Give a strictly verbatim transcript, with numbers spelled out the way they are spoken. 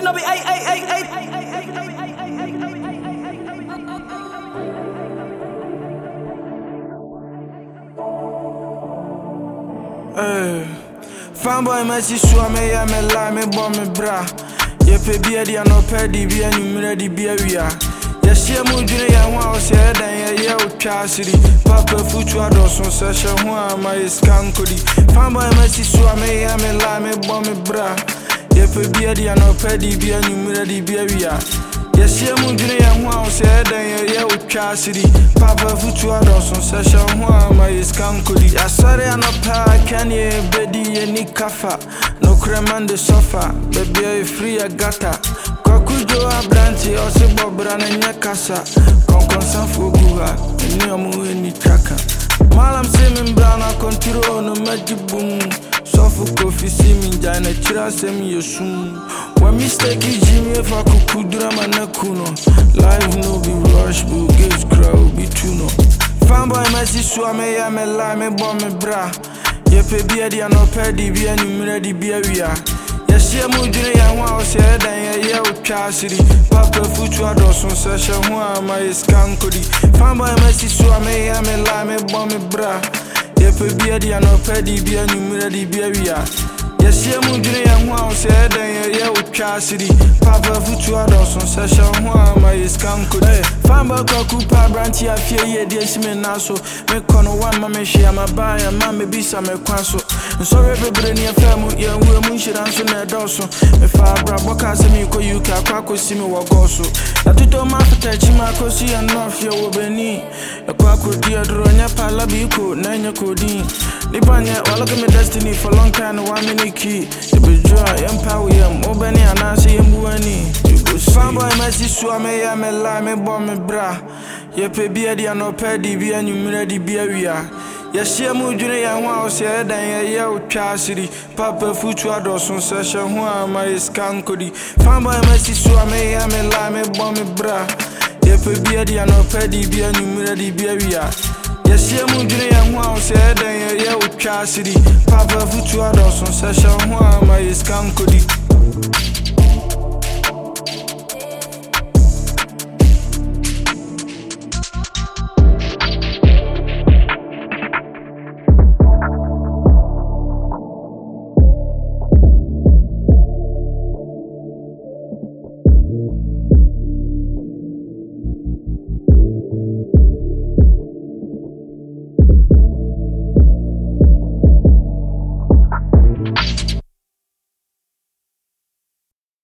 no be ay ay ay ay. Hey, fanboy Messi so me ya me lie me bomb me bra. Ye pe bia dia no pe di bia nyumre di bia wia. Ye hye mu dwene ya ho a se dan ye ye otwa asiri. Papa futu adoso se hye ho a ma iskankodi. Fanboy Messi so me ya me lie me bomb me bra. Ye pe bia dia no pe di bia nyumre di bia wia. Ye hye mu dwene ya ho a se dan ye ye otwa asiri. Papa futu adoso se hye ho a ma iskankodi. Ya sare anopa can ye bedi ye ni kafa. No creman de sofa, baby I free a gata. Kwakujo abranti ose bobra na nyakasa. Konkonsan foguha, ni omu ni traka. Malam se min brana control no majibum. Sofu kofi si min jana chira se mi yosum. Wa mistake jimi fa kukudura manakuno. Life no be rush, but gates crowd be tuno. Fanboy Messi so me ya me lie me bomb me bra. Ye pe bia dia no pe di bia nyumre di bia wia. Ye hye mu dwene ya ho a se dan ye ye otwa asiri. Papa futu adoso se hye ho a ma iskankodi. Fanboy Messi so me ya me lie me bomb me bra. Ye pe bia dia no pe di bia nyumre di bia wia. Ye hye mu dwene ya ho a se dan ye ye otwa asiri. Papa futu adoso se hye ho a ma iskankodi. Fanboy kwaku pa branti afie ye de sime naso. Me kono wan ma me hye ma ba ya ma me bisa me kwanso. Sorry bebre ni afamu ye nwe mu nhira nso na edoso. Me fa bra boka se mi ko U K akwa ko si me wo goso. Na tuto ma fata chi ma ko si an no afie wo beni. Akwa ko di adro nya pala bi ko na nya ko din. Ni banya wala ke me destiny for long time no one minute key. E be joy empower yam obani anase yembu ani. Fanboy Messi so me ya me lie me bomb me bra. Ye pe bia dia no pe di bia nyumre di bia wia. Ye hye mu dwene ya ho a se dan ye ye otwa asiri. Papa futu adoso se hye ho a ma iskankodi. Fanboy Messi so me ya me lie me bomb me bra. Ye pe bia dia no pe di bia nyumre di bia wia. Ye hye mu dwene ya ho a se dan ye ye otwa asiri. Papa futu adoso se hye ho a ma iskankodi.